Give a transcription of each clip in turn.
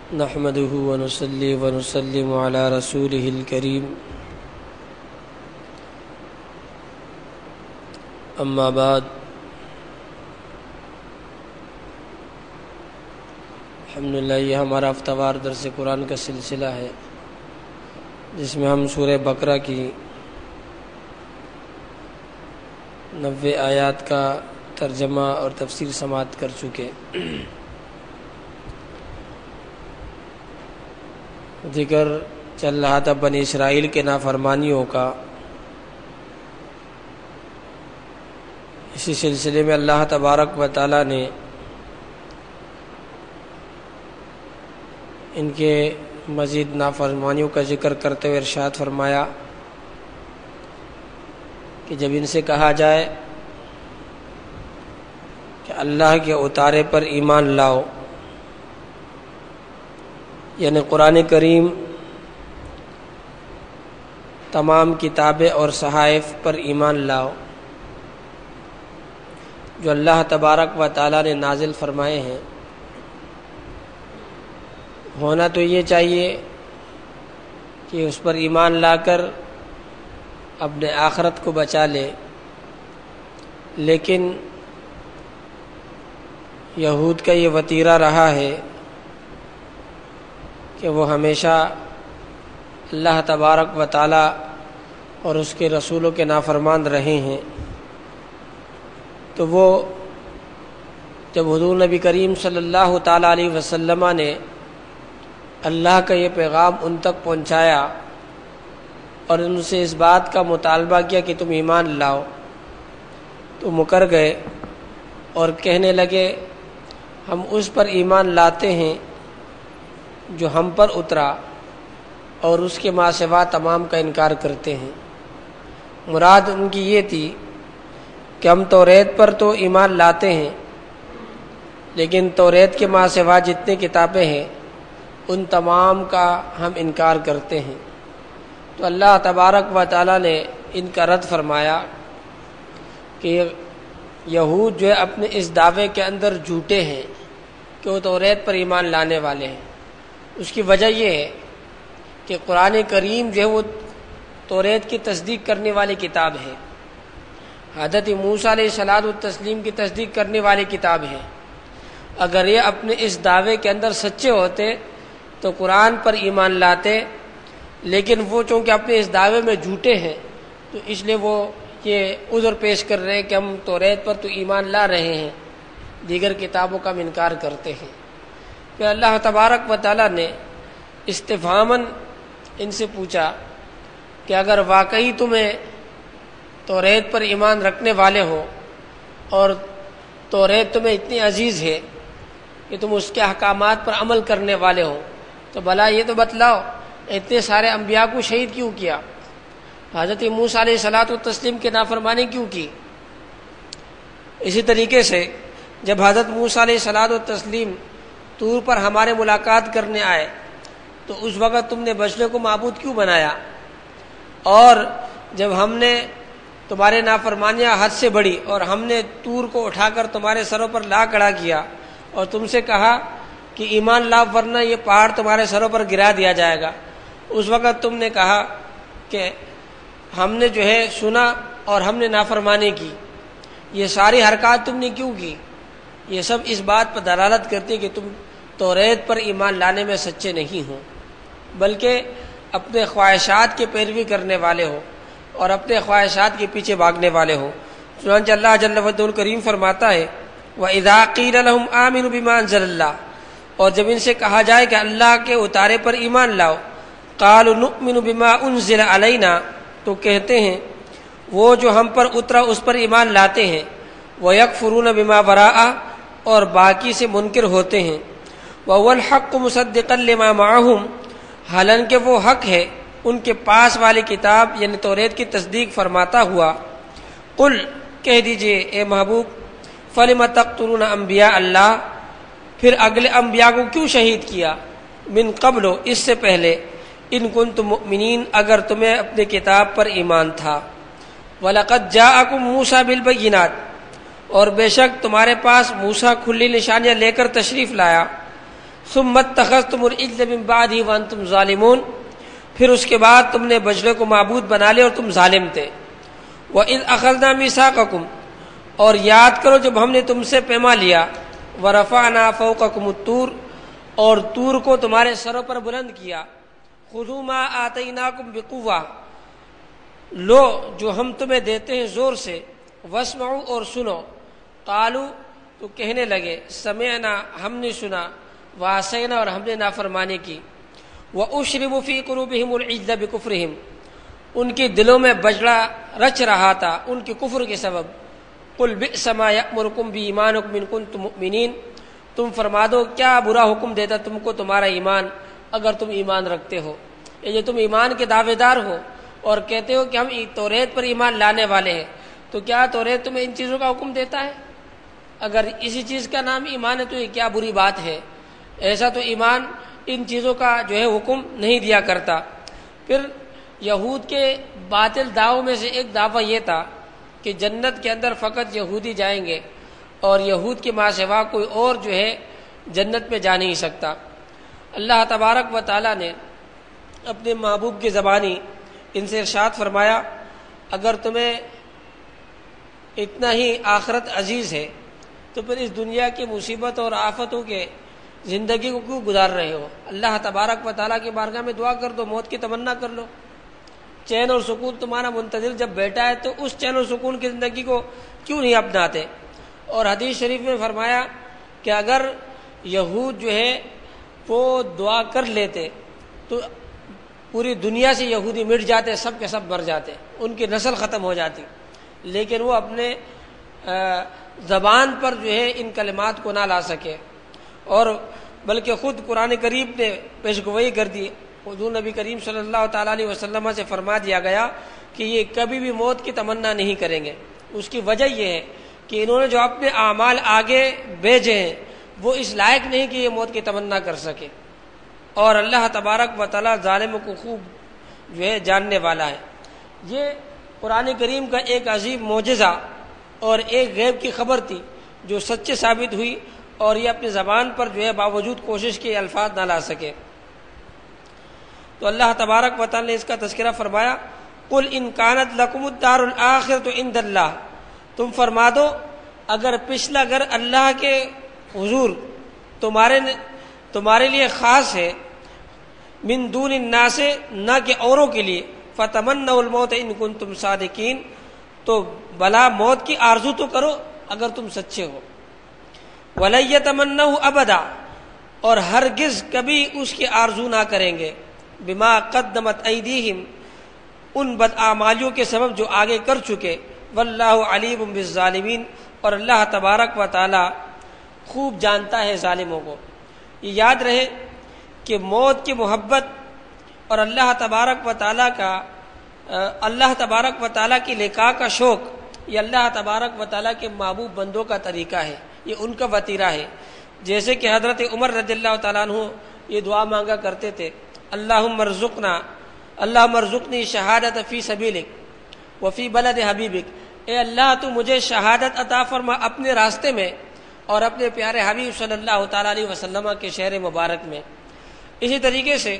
نحمده ونصلي ونسلم على رسوله الكريم اما بعد الحمدللہ یہ ہمارا ہفتہ وار درس قرآن کا سلسلہ ہے جس میں ہم سورہ بقرہ کی 90 آیات کا ترجمہ اور تفسیر سماعت کر چکے۔ ذکر چل رہا تھا بنی اسرائیل کے نافرمانیوں کا۔ اسی سلسلے میں اللہ تبارک و تعالی نے ان کے مزید نافرمانیوں کا ذکر کرتے ہوئے ارشاد فرمایا کہ جب ان سے کہا جائے کہ اللہ کے اتارے پر ایمان لاؤ، یعنی قرآن کریم تمام کتابیں اور صحائف پر ایمان لاؤ جو اللہ تبارک و تعالی نے نازل فرمائے ہیں، ہونا تو یہ چاہیے کہ اس پر ایمان لا کر اپنے آخرت کو بچا لے، لیکن یہود کا یہ وتیرہ رہا ہے کہ وہ ہمیشہ اللہ تبارک و تعالی اور اس کے رسولوں کے نافرمان رہے ہیں۔ تو وہ جب حضور نبی کریم صلی اللہ تعالی علیہ وسلم نے اللہ کا یہ پیغام ان تک پہنچایا اور ان سے اس بات کا مطالبہ کیا کہ تم ایمان لاؤ، تو مکر گئے اور کہنے لگے ہم اس پر ایمان لاتے ہیں جو ہم پر اترا اور اس کے ما سوا تمام کا انکار کرتے ہیں۔ مراد ان کی یہ تھی کہ ہم توریت پر تو ایمان لاتے ہیں، لیکن توریت کے ما سوا جتنے کتابیں ہیں ان تمام کا ہم انکار کرتے ہیں۔ تو اللہ تبارک و تعالی نے ان کا رد فرمایا کہ یہود جو ہے اپنے اس دعوے کے اندر جھوٹے ہیں کہ وہ توریت پر ایمان لانے والے ہیں۔ اس کی وجہ یہ ہے کہ قرآن کریم جو ہے وہ توریت کی تصدیق کرنے والی کتاب ہے، حضرت موسیٰ علیہ الصلوۃ والتسلیم کی تصدیق کرنے والی کتاب ہے۔ اگر یہ اپنے اس دعوے کے اندر سچے ہوتے تو قرآن پر ایمان لاتے، لیکن وہ چونکہ اپنے اس دعوے میں جھوٹے ہیں تو اس لیے وہ یہ عذر پیش کر رہے ہیں کہ ہم توریت پر تو ایمان لا رہے ہیں، دیگر کتابوں کا ہم انکار کرتے ہیں۔ پھر اللہ تبارک و تعالی نے استفہاماً ان سے پوچھا کہ اگر واقعی تمہیں توریت پر ایمان رکھنے والے ہو اور توریت تمہیں اتنی عزیز ہے کہ تم اس کے احکامات پر عمل کرنے والے ہو، تو بھلا یہ تو بتلاؤ اتنے سارے انبیاء کو شہید کیوں کیا؟ حضرت موسیٰ علیہ الصلوۃ والتسلیم کی نافرمانی کیوں کی؟ اسی طریقے سے جب حضرت موسیٰ علیہ الصلوۃ والتسلیم طور پر ہمارے ملاقات کرنے آئے تو اس وقت تم نے بچڑے کو معبود کیوں بنایا؟ اور جب ہم نے تمہارے نافرمانیاں حد سے بڑھی اور ہم نے طور کو اٹھا کر تمہارے سروں پر لا کھڑا کیا اور تم سے کہا کہ ایمان لا ورنہ یہ پہاڑ تمہارے سروں پر گرا دیا جائے گا، اس وقت تم نے کہا کہ ہم نے جو ہے سنا اور ہم نے نافرمانی کی۔ یہ ساری حرکات تم نے کیوں کی؟ یہ سب اس بات پر دلالت کرتی ہے کہ تم توریت پر ایمان لانے میں سچے نہیں ہو، بلکہ اپنے خواہشات کی پیروی کرنے والے ہو اور اپنے خواہشات کے پیچھے بھاگنے والے ہو۔ چنانچہ اللہ جل وعلا الکریم فرماتا ہے وَإِذَا قِيلَ لَهُمْ آمِنُوا بِمَا أَنزَلَ اللَّهُ، اور جب ان سے کہا جائے کہ اللہ کے اتارے پر ایمان لاؤ، قَالُوا نُؤْمِنُ بِمَا أُنزِلَ عَلَيْنَا، تو کہتے ہیں وہ جو ہم پر اترا اس پر ایمان لاتے ہیں، وَيَكْفُرُونَ بِمَا وَرَاءَ، اور باقی سے منکر ہوتے ہیں، وَهُوَ الْحَقُّ مُصَدِّقًا لِمَا مَعَهُمْ، حالانکہ وہ حق ہے ان کے پاس والی کتاب یعنی توریت کی تصدیق فرماتا ہوا۔ قل، کہہ دیجئے اے محبوب، فَلِمَ تَقْتُلُونَ أَنبِيَاءَ اللَّهِ، پھر اگلے انبیاء کو کیوں شہید کیا؟ من قبل، اس سے پہلے، ان کنتم مؤمنین، اگر تمہیں اپنے کتاب پر ایمان تھا۔ وَلَقَدْ جَاءَكُم مُوسَىٰ بِالْبَيِّنَاتِ، اور بے شک تمہارے پاس موسیٰ کھلی نشانیاں لے کر تشریف لایا۔ ثم اتخذتم العجل من بعده وانتم ظالمون، پھر اس کے بعد تم نے بجڑے کو معبود بنا لیا اور تم ظالم تھے۔ وَإِذْ أَخَذْنَا مِيثَاقَكُمْ، اور یاد کرو جب ہم نے تم سے پیما لیا، وَرَفَعْنَا فَوْقَكُمُ الطُّورَ، اور طور کو تمہارے سروں پر بلند کیا، خُذُوا مَا آتَيْنَاكُمْ بِقُوَّةٍ، لو جو ہم تمہیں دیتے ہیں زور سے، وَاسْمَعُوا، اور سنو، قالوا، تو کہنے لگے، سمعنا، ہم نے سنا، وعصینا، اور ہم نے نافرمانی کی، وَأُشْرِبُوا فِي قُلُوبِهِمُ الْعِجْلَ بِكُفْرِهِمْ، ان کے دلوں میں بجڑا رچ رہا تھا ان کے کفر کے سبب۔ قُلْ بِئْسَ مَا يَأْمُرُكُمْ بِإِيمَانِكُمْ إِن كُنتُم مُؤْمِنِينَ، تم فرما دو کیا برا حکم دیتا تم کو تمہارا ایمان اگر تم ایمان رکھتے ہو۔ یہ تم ایمان کے دعوے دار ہو اور کہتے ہو کہ ہم توریت پر ایمان لانے والے ہیں، تو کیا توریت تمہیں ان چیزوں کا حکم دیتا ہے؟ اگر اسی چیز کا نام ایمان ہے تو یہ کیا بری بات ہے؟ ایسا تو ایمان ان چیزوں کا جو ہے حکم نہیں دیا کرتا۔ پھر یہود کے باطل دعووں میں سے ایک دعویٰ یہ تھا کہ جنت کے اندر فقط یہودی جائیں گے اور یہود کے ماں سوا کوئی اور جو ہے جنت میں جا نہیں سکتا۔ اللہ تبارک و تعالیٰ نے اپنے محبوب کی زبانی ان سے ارشاد فرمایا، اگر تمہیں اتنا ہی آخرت عزیز ہے تو پھر اس دنیا کی مصیبت اور آفتوں کے زندگی کو کیوں گزار رہے ہو؟ اللہ تبارک و تعالیٰ کی بارگاہ میں دعا کر دو، موت کی تمنا کر لو۔ چین اور سکون تمہارا منتظر جب بیٹھا ہے تو اس چین اور سکون کی زندگی کو کیوں نہیں اپناتے؟ اور حدیث شریف میں فرمایا کہ اگر یہود جو ہے وہ دعا کر لیتے تو پوری دنیا سے یہودی مٹ جاتے، سب کے سب مر جاتے، ان کی نسل ختم ہو جاتی، لیکن وہ اپنے زبان پر جو ہے ان کلمات کو نہ لا سکے، اور بلکہ خود قرآن کریم نے پیشگوئی کر دی۔ حضور نبی کریم صلی اللہ تعالیٰ علیہ وسلم سے فرما دیا گیا کہ یہ کبھی بھی موت کی تمنا نہیں کریں گے۔ اس کی وجہ یہ ہے کہ انہوں نے جو اپنے اعمال آگے بھیجے ہیں وہ اس لائق نہیں کہ یہ موت کی تمنا کر سکے، اور اللہ تبارک و تعالیٰ ظالموں کو خوب جو ہے جاننے والا ہے۔ یہ قرآن کریم کا ایک عظیم معجزہ اور ایک غیب کی خبر تھی جو سچے ثابت ہوئی، اور یہ اپنی زبان پر جو ہے باوجود کوشش کے الفاظ نہ لا سکے۔ تو اللہ تبارک و تعالیٰ نے اس کا تذکرہ فرمایا، قُلْ إِن كَانَتْ لَكُمُ الدَّارُ الْآخِرَةُ عِندَ اللَّهِ، تم فرما دو اگر پچھلا گھر اللہ کے حضور تمہارے لیے خاص ہے، من دون الناس، نہ کہ اوروں کے لیے، فَتَمَنَّوُا الْمَوْتَ إِن كُنتُمْ صَادِقِينَ، تو بلا موت کی آرزو تو کرو اگر تم سچے ہو۔ وَلَن يَتَمَنَّوْا أَبَدًا، اور ہرگز کبھی اس کی آرزو نہ کریں گے، بما قدمت ایدیہم، ان بدعمالیوں کے سبب جو آگے کر چکے، واللہ علیم بالظالمین، اور اللہ تبارک و تعالی خوب جانتا ہے ظالموں کو۔ یہ یاد رہے کہ موت کی محبت اور اللہ تبارک و تعالی کی لقاء کا شوق، یہ اللہ تبارک و تعالی کے محبوب بندوں کا طریقہ ہے، یہ ان کا وتیرہ ہے۔ جیسے کہ حضرت عمر رضی اللہ تعالیٰ عنہ یہ دعا مانگا کرتے تھے، اللہم ارزقنی شہادت فی سبیلک وفی بلد حبیبک، اے اللہ تو مجھے شہادت عطا فرما اپنے راستے میں اور اپنے پیارے حبیب صلی اللہ تعالیٰ علیہ وسلم کے شہر مبارک میں۔ اسی طریقے سے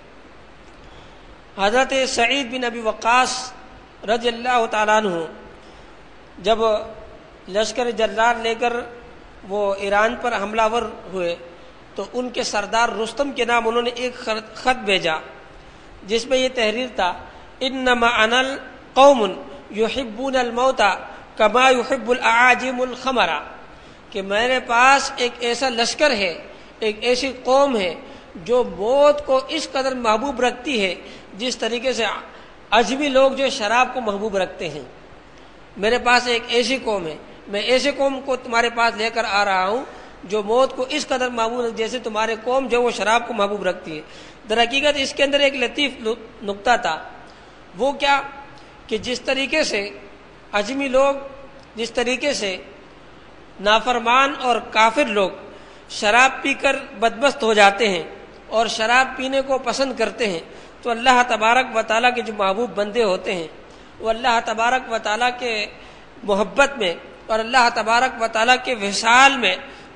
حضرت سعید بن ابی وقاص رضی اللہ تعالیٰ عنہ جب لشکر جرار لے کر وہ ایران پر حملہ ور ہوئے تو ان کے سردار رستم کے نام انہوں نے ایک خط بھیجا جس میں یہ تحریر تھا، انما انا قوم یحبون الموت کما یحب الاعاجم الخمر، کہ میرے پاس ایک ایسا لشکر ہے، ایک ایسی قوم ہے جو موت کو اس قدر محبوب رکھتی ہے جس طریقے سے عجمی لوگ جو شراب کو محبوب رکھتے ہیں۔ میرے پاس ایک ایسی قوم ہے، میں ایسے قوم کو تمہارے پاس لے کر آ رہا ہوں جو موت کو اس قدر محبوب جیسے تمہارے قوم جو وہ شراب کو محبوب رکھتی ہے۔ در حقیقت اس کے اندر ایک لطیف نقطہ تھا، وہ کیا کہ جس طریقے سے عجمی لوگ، جس طریقے سے نافرمان اور کافر لوگ شراب پی کر بدمست ہو جاتے ہیں اور شراب پینے کو پسند کرتے ہیں، تو اللہ تبارک و تعالیٰ کے جو محبوب بندے ہوتے ہیں وہ اللہ تبارک و تعالیٰ کے محبت میں اور اللہ تبارک و تعالیٰ کے وصال میں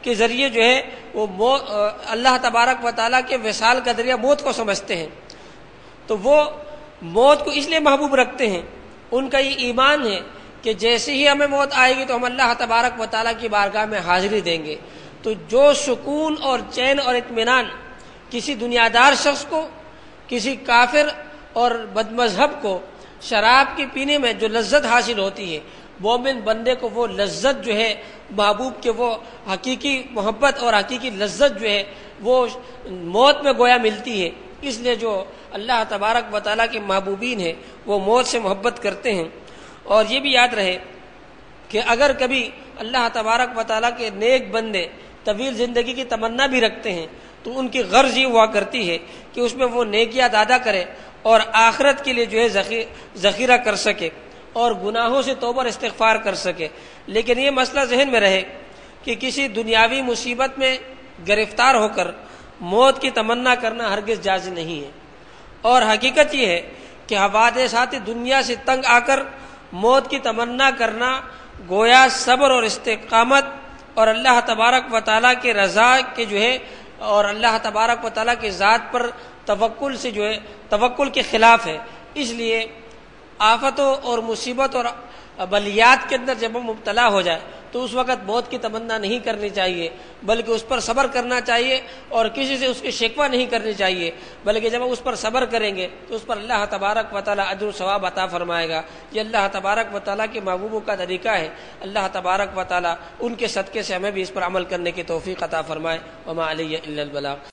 کے ذریعے جو ہے وہ اللہ تبارک و تعالیٰ کے وصال کا ذریعہ موت کو سمجھتے ہیں، تو وہ موت کو اس لیے محبوب رکھتے ہیں، ان کا یہ ایمان ہے کہ جیسے ہی ہمیں موت آئے گی تو ہم اللہ تبارک و تعالیٰ کی بارگاہ میں حاضری دیں گے۔ تو جو سکون اور چین اور اطمینان کسی دنیا دار شخص کو، کسی کافر اور بد مذہب کو شراب کے پینے میں جو لذت حاصل ہوتی ہے، مومن بندے کو وہ لذت جو ہے محبوب کے وہ حقیقی محبت اور حقیقی لذت جو ہے وہ موت میں گویا ملتی ہے۔ اس لیے جو اللہ تبارک و تعالیٰ کے محبوبین ہیں وہ موت سے محبت کرتے ہیں۔ اور یہ بھی یاد رہے کہ اگر کبھی اللہ تبارک و تعالیٰ کے نیک بندے طویل زندگی کی تمنا بھی رکھتے ہیں تو ان کی غرض یہ ہوا کرتی ہے کہ اس میں وہ نیکیاں ادا کرے اور آخرت کے لیے جو ہے ذخیرہ کر سکے اور گناہوں سے توبہ اور استغفار کر سکے۔ لیکن یہ مسئلہ ذہن میں رہے کہ کسی دنیاوی مصیبت میں گرفتار ہو کر موت کی تمنا کرنا ہرگز جائز نہیں ہے، اور حقیقت یہ ہے کہ حوادثات دنیا سے تنگ آ کر موت کی تمنا کرنا گویا صبر اور استقامت اور اللہ تبارک و تعالیٰ کے رضا کے جو ہے اور اللہ تبارک و تعالیٰ کی ذات پر توکل سے جو ہے توکل کے خلاف ہے۔ اس لیے آفتوں اور مصیبت اور بلیات کے اندر جب ہم مبتلا ہو جائے تو اس وقت موت کی تمنا نہیں کرنی چاہیے، بلکہ اس پر صبر کرنا چاہیے اور کسی سے اس کی شکوہ نہیں کرنی چاہیے، بلکہ جب ہم اس پر صبر کریں گے تو اس پر اللہ تبارک و تعالیٰ اجر و ثواب عطا فرمائے گا۔ یہ اللہ تبارک و تعالیٰ کے محبوبوں کا طریقہ ہے۔ اللہ تبارک و تعالیٰ ان کے صدقے سے ہمیں بھی اس پر عمل کرنے کی توفیق عطا فرمائے۔ وما علی الا البلاغ۔